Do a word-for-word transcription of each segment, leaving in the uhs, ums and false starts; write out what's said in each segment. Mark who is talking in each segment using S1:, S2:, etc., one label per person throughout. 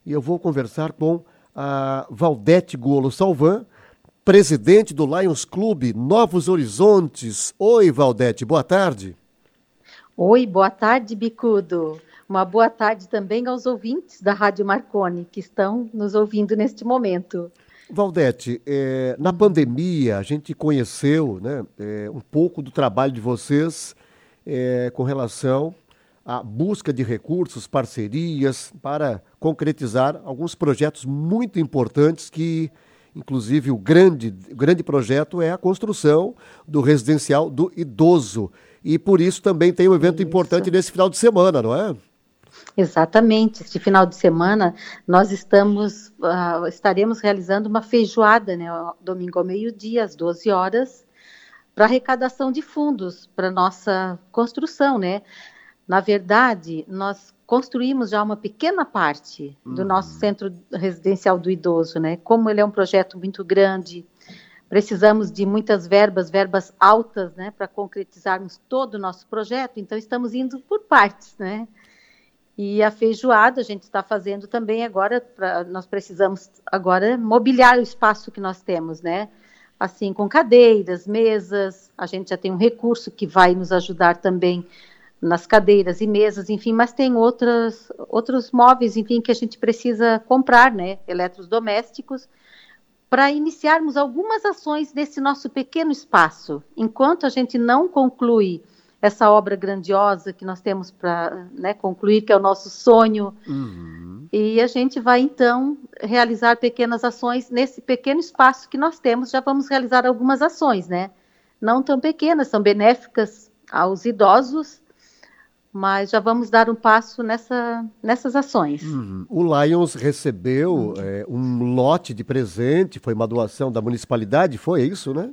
S1: e eu vou conversar com a Valdete Golo Salvan, presidente do Lions Clube Novos Horizontes. Oi, Valdete, boa tarde.
S2: Oi, boa tarde, Bicudo. Uma boa tarde também aos ouvintes da Rádio Marconi, que estão nos ouvindo neste momento.
S1: Valdete, é, na pandemia a gente conheceu, né, é, um pouco do trabalho de vocês é, com relação à busca de recursos, parcerias, para concretizar alguns projetos muito importantes que, inclusive, o grande, o grande projeto é a construção do residencial do idoso. E por isso também tem um evento isso. importante nesse final de semana, não é?
S2: Exatamente. Este final de semana nós estamos, uh, estaremos realizando uma feijoada, né, domingo ao meio-dia, às doze horas, para arrecadação de fundos para nossa construção, né? Na verdade, nós construímos já uma pequena parte do uhum. nosso centro residencial do idoso, né? Como ele é um projeto muito grande, precisamos de muitas verbas, verbas altas, né, para concretizarmos todo o nosso projeto, então estamos indo por partes, né? E a feijoada a gente está fazendo também agora, pra, nós precisamos agora mobiliar o espaço que nós temos, né? Assim, com cadeiras, mesas, a gente já tem um recurso que vai nos ajudar também nas cadeiras e mesas, enfim, mas tem outras, outros móveis, enfim, que a gente precisa comprar, né? Eletrodomésticos, para iniciarmos algumas ações nesse nosso pequeno espaço. Enquanto a gente não conclui essa obra grandiosa que nós temos para, né, concluir, que é o nosso sonho, uhum. e a gente vai, então, realizar pequenas ações nesse pequeno espaço que nós temos. Já vamos realizar algumas ações, né? Não tão pequenas, são benéficas aos idosos, mas já vamos dar um passo nessa, nessas ações.
S1: Uhum. O Lions recebeu uhum. é, um lote de presente, foi uma doação da municipalidade, foi isso, né?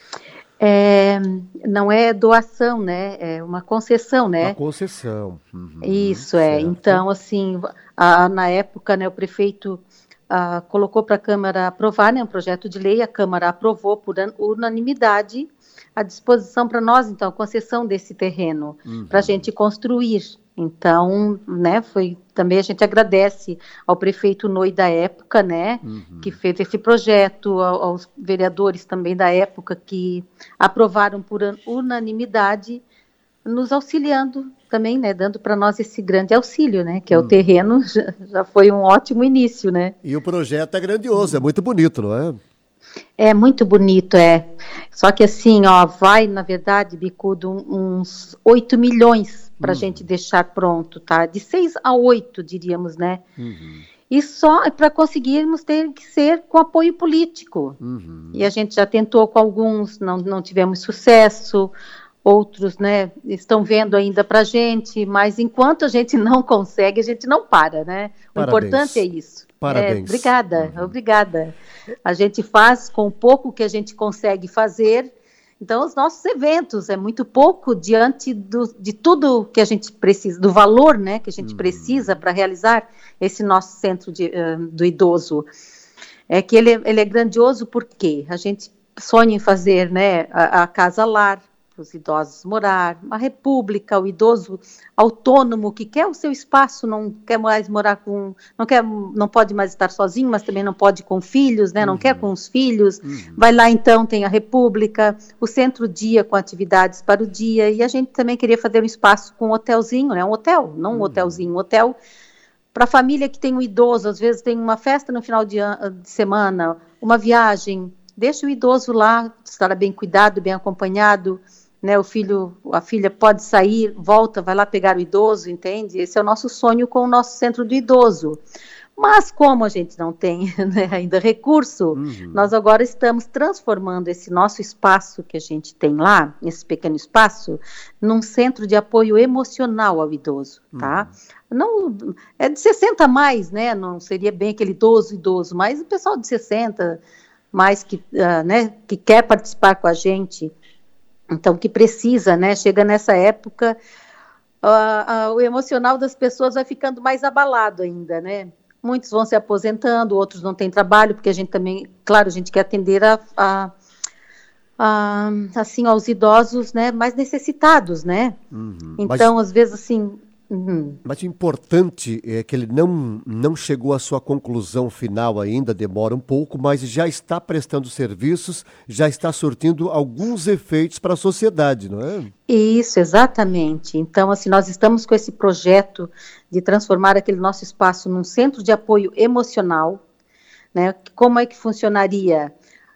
S2: É, não é doação, né? É uma concessão, né?
S1: Uma concessão. Uhum,
S2: Isso, é.
S1: certo.
S2: Então, assim, a, na época, né, o prefeito a, colocou para a Câmara aprovar, né, um projeto de lei, a Câmara aprovou por unanimidade a disposição para nós, então, a concessão desse terreno, uhum. para a gente construir. Então, né, foi, também a gente agradece ao prefeito Noi da época, né, uhum. que fez esse projeto, aos vereadores também da época que aprovaram por unanimidade, nos auxiliando também, né, dando para nós esse grande auxílio, né, que é o uhum. terreno, já, já foi um ótimo início, né.
S1: E o projeto é grandioso, é muito bonito, não é?
S2: É muito bonito, é. Só que assim, ó, vai, na verdade, Bicudo, uns oito milhões para a uhum. gente deixar pronto, tá? De seis a oito, diríamos, né? Uhum. E só para conseguirmos ter que ser com apoio político. Uhum. E a gente já tentou com alguns, não, não tivemos sucesso, outros, né, estão vendo ainda para a gente, mas enquanto a gente não consegue, a gente não para, né? O
S1: Parabéns.
S2: importante é isso.
S1: Parabéns.
S2: É, obrigada,
S1: uhum.
S2: obrigada. A gente faz com o pouco que a gente consegue fazer. Então, os nossos eventos é muito pouco diante do, de tudo que a gente precisa, do valor, né, que a gente uhum. precisa para realizar esse nosso centro de, uh, do idoso. É que ele, ele é grandioso porque a gente sonha em fazer, né, a, a casa-lar, para os idosos morar, uma república, o idoso autônomo que quer o seu espaço, não quer mais morar com, não quer, não pode mais estar sozinho, mas também não pode com filhos, né? Não uhum. quer com os filhos, uhum. vai lá então, tem a república, o centro-dia com atividades para o dia, e a gente também queria fazer um espaço com um hotelzinho, né? Um hotel, não um uhum. hotelzinho, um hotel para a família que tem um idoso, às vezes tem uma festa no final de, de semana, uma viagem, deixa o idoso lá, estará bem cuidado, bem acompanhado, né, o filho, a filha pode sair, volta, vai lá pegar o idoso, entende? Esse é o nosso sonho com o nosso centro do idoso. Mas como a gente não tem, né, ainda recurso, uhum. nós agora estamos transformando esse nosso espaço que a gente tem lá, esse pequeno espaço, num centro de apoio emocional ao idoso, tá? Uhum. Não, é de sessenta a mais, né? Não seria bem aquele idoso, idoso, mas o pessoal de sessenta mais que, uh, né, que quer participar com a gente. Então, que precisa, né? Chega nessa época, uh, uh, o emocional das pessoas vai ficando mais abalado ainda, né? Muitos vão se aposentando, outros não têm trabalho, porque a gente também, claro, a gente quer atender a, a, a, assim, aos idosos, né, mais necessitados, né? Uhum. Então, mas... às vezes, assim, Uhum.
S1: Mas o importante é que ele não, não chegou à sua conclusão final ainda, demora um pouco, mas já está prestando serviços, já está surtindo alguns efeitos para a sociedade, não é?
S2: Isso, exatamente. Então, assim, nós estamos com esse projeto de transformar aquele nosso espaço num centro de apoio emocional, né? Como é que funcionaria?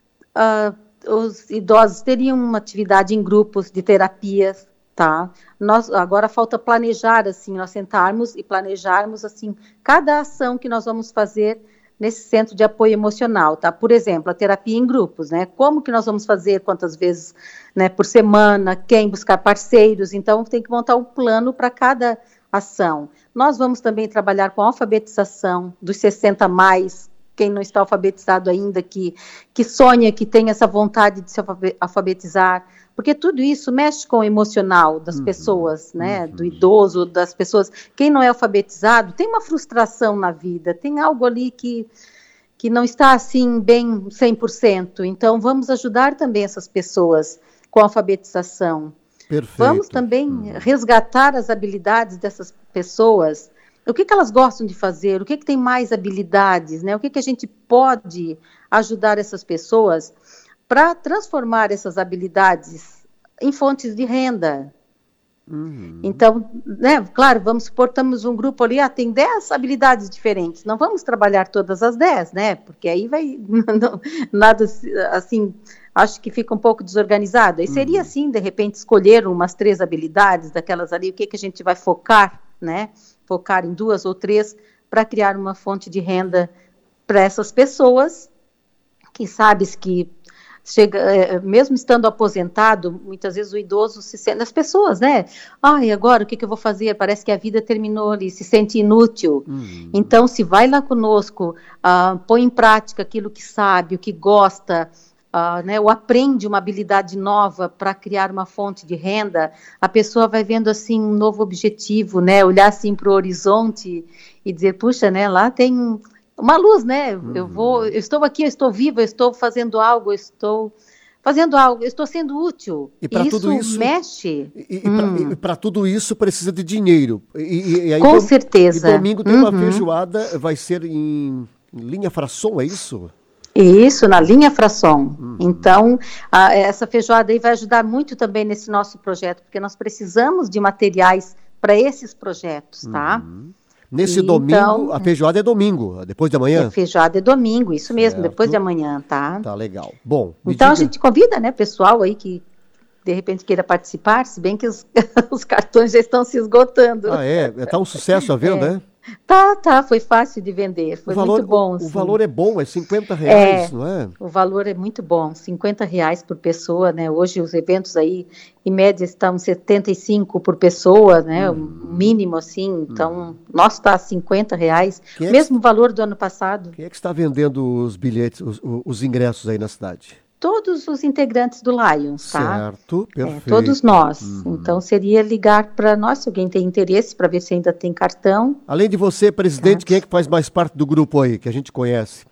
S2: Uh, os idosos teriam uma atividade em grupos de terapias, tá? Nós, agora falta planejar, assim, nós sentarmos e planejarmos, assim, cada ação que nós vamos fazer nesse centro de apoio emocional, tá? Por exemplo, a terapia em grupos, né? Como que nós vamos fazer, quantas vezes, né, por semana, quem buscar parceiros, então tem que montar um plano para cada ação. Nós vamos também trabalhar com a alfabetização dos sessenta mais, quem não está alfabetizado ainda, que, que sonha, que tem essa vontade de se alfabetizar, porque tudo isso mexe com o emocional das uhum, pessoas, né, uhum. do idoso, das pessoas. Quem não é alfabetizado tem uma frustração na vida, tem algo ali que, que não está assim bem cem por cento, então vamos ajudar também essas pessoas com a alfabetização.
S1: Perfeito.
S2: Vamos também uhum. resgatar as habilidades dessas pessoas. O que, que elas gostam de fazer, o que, que tem mais habilidades, né? O que, que a gente pode ajudar essas pessoas para transformar essas habilidades em fontes de renda. Uhum. Então, né, claro, vamos supor, estamos um grupo ali, ah, tem dez habilidades diferentes, não vamos trabalhar todas as dez, né? Porque aí vai, não, nada assim, acho que fica um pouco desorganizado. Aí uhum. seria assim, de repente, escolher umas três habilidades daquelas ali, o que, que a gente vai focar, né? Focar em duas ou três para criar uma fonte de renda para essas pessoas que sabes que chega, é, mesmo estando aposentado, muitas vezes o idoso se sente, as pessoas, né? Ai, agora o que, que eu vou fazer? Parece que a vida terminou ali, se sente inútil. Uhum. Então, se vai lá conosco, uh, põe em prática aquilo que sabe, o que gosta, Uh, né, ou aprende uma habilidade nova para criar uma fonte de renda, a pessoa vai vendo assim um novo objetivo, né, olhar assim para o horizonte e dizer, puxa, né, lá tem uma luz, né, uhum. eu vou, eu estou aqui, eu estou viva, eu estou fazendo algo, eu estou fazendo algo, eu estou sendo útil.
S1: E para tudo isso
S2: mexe.
S1: E, e hum. para tudo isso precisa de dinheiro. E, e aí,
S2: Com
S1: dom,
S2: certeza.
S1: E domingo tem
S2: uhum.
S1: uma feijoada, vai ser em, em linha Frasson, é isso?
S2: Isso, na linha Frasson. Uhum. Então, a, essa feijoada aí vai ajudar muito também nesse nosso projeto, porque nós precisamos de materiais para esses projetos, tá?
S1: Uhum. Nesse e, domingo, então, a feijoada é domingo, depois de amanhã?
S2: A feijoada é domingo, isso mesmo, certo. Depois de amanhã, tá?
S1: Tá legal. Bom,
S2: então
S1: diga...
S2: a gente convida, né, pessoal aí que de repente queira participar, se bem que os, os cartões já estão se esgotando.
S1: Ah, é? Tá um sucesso a venda, é. né?
S2: Tá, tá, foi fácil de vender, foi
S1: o valor,
S2: muito bom.
S1: O,
S2: assim.
S1: o valor é bom, é cinquenta reais,
S2: é,
S1: não é?
S2: O valor é muito bom, cinquenta reais por pessoa, né? Hoje os eventos aí, em média, estão setenta e cinco por pessoa, né? Hum. O mínimo, assim, então, hum. nosso está a cinquenta reais, é mesmo que... valor do ano passado.
S1: Quem é que está vendendo os bilhetes, os, os ingressos aí na cidade?
S2: Todos os integrantes do Lions, tá?
S1: Certo, perfeito.
S2: É, todos nós.
S1: Uhum.
S2: Então, seria ligar para nós, se alguém tem interesse, para ver se ainda tem cartão.
S1: Além de você, presidente, tá. Quem é que faz mais parte do grupo aí, que a gente conhece?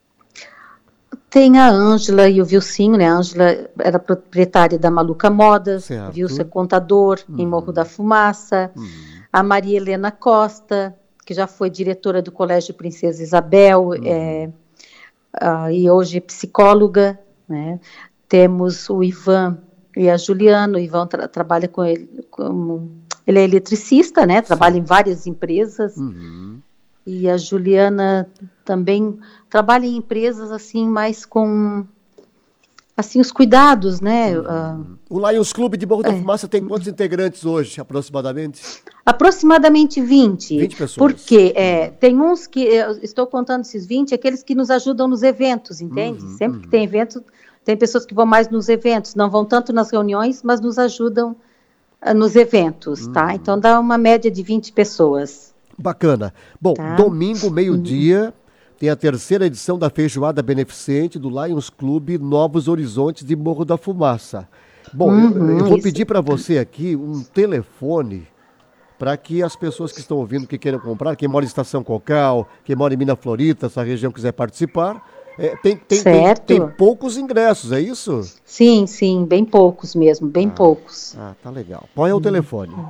S2: Tem a Ângela e o Vilcinho, né? A Ângela era proprietária da Maluca Modas, certo. Vilso é contador uhum. em Morro da Fumaça. Uhum. A Maria Helena Costa, que já foi diretora do Colégio Princesa Isabel, uhum. é, uh, e hoje é psicóloga. Né? Temos o Ivan e a Juliana. O Ivan tra- trabalha com ele, como, ele é eletricista, né? Trabalha Sim. em várias empresas. Uhum. E a Juliana também trabalha em empresas assim, mais com assim, os cuidados, né?
S1: Uhum. Uh, o Lions Clube de Morro da é. Fumaça tem quantos integrantes hoje, aproximadamente?
S2: Aproximadamente vinte.
S1: vinte pessoas.
S2: Porque é, tem uns que, eu estou contando esses vinte, aqueles que nos ajudam nos eventos, entende? Uhum, Sempre uhum. que tem evento, tem pessoas que vão mais nos eventos, não vão tanto nas reuniões, mas nos ajudam uh, nos eventos, uhum. tá? Então dá uma média de vinte pessoas.
S1: Bacana. Bom, tá? Domingo, meio-dia, uhum. tem a terceira edição da feijoada beneficente do Lions Clube Novos Horizontes de Morro da Fumaça. Bom, uhum, eu, eu vou isso. pedir para você aqui um telefone para que as pessoas que estão ouvindo, que queiram comprar, quem mora em Estação Cocal, quem mora em Mina Florita, essa região quiser participar, é, tem, tem, tem, tem poucos ingressos, é isso?
S2: Sim, sim, bem poucos mesmo, bem
S1: ah,
S2: poucos.
S1: Ah, tá legal. Qual é o telefone?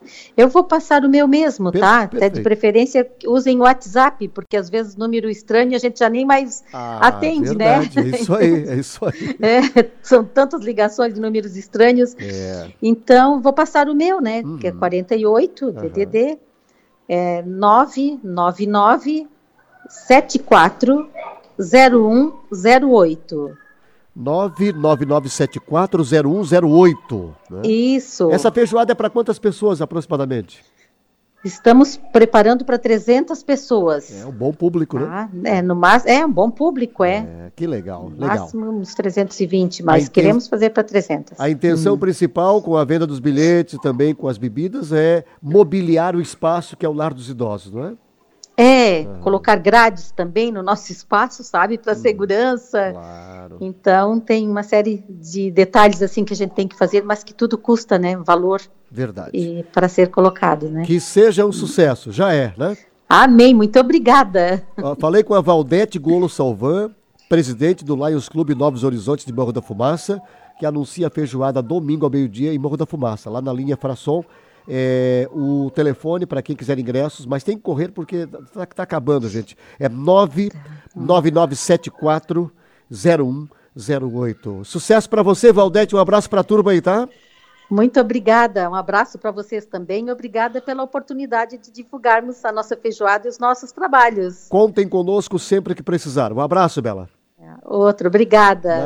S2: Eu vou passar o meu mesmo,
S1: Per-
S2: tá? Até
S1: perfeito.
S2: de preferência usem o WhatsApp, porque às vezes número estranho a gente já nem mais
S1: Ah,
S2: atende,
S1: verdade,
S2: né?
S1: é isso aí, é isso aí.
S2: É, são tantas ligações de números estranhos.
S1: É.
S2: Então, vou passar o meu, né?
S1: Uhum.
S2: Que é quarenta e oito, D D D, é nove nove nove sete quatro zero um zero oito.
S1: nove nove nove sete quatro zero um zero oito. Né?
S2: Isso.
S1: Essa feijoada é para quantas pessoas aproximadamente?
S2: Estamos preparando para trezentas pessoas.
S1: É um bom público, né?
S2: Tá? É, no máximo, é um bom público, é.
S1: É, que legal,
S2: No
S1: legal.
S2: máximo uns trezentos e vinte, mas
S1: inten-
S2: queremos fazer para trezentas.
S1: A intenção principal com a venda dos bilhetes e também com as bebidas é mobiliar o espaço que é o Lar dos Idosos, não é?
S2: É, colocar grades também no nosso espaço, sabe, para segurança.
S1: Claro.
S2: Então, tem uma série de detalhes assim que a gente tem que fazer, mas que tudo custa, né, valor
S1: Verdade.
S2: e para ser colocado, né?
S1: Que seja um sucesso, já é, né?
S2: Amém, muito obrigada.
S1: Ó, falei com a Valdete Golo Salvan, presidente do Lions Clube Novos Horizontes de Morro da Fumaça, que anuncia a feijoada domingo ao meio-dia em Morro da Fumaça, lá na linha Frasson. É, o telefone para quem quiser ingressos, mas tem que correr porque tá, tá acabando, gente. É nove nove nove sete quatro zero um zero oito. Sucesso para você, Valdete. Um abraço para a turma aí, tá?
S2: Muito obrigada, um abraço para vocês também. Obrigada pela oportunidade de divulgarmos a nossa feijoada e os nossos trabalhos.
S1: Contem conosco sempre que precisar. Um abraço, Bela.
S2: Outro, obrigada.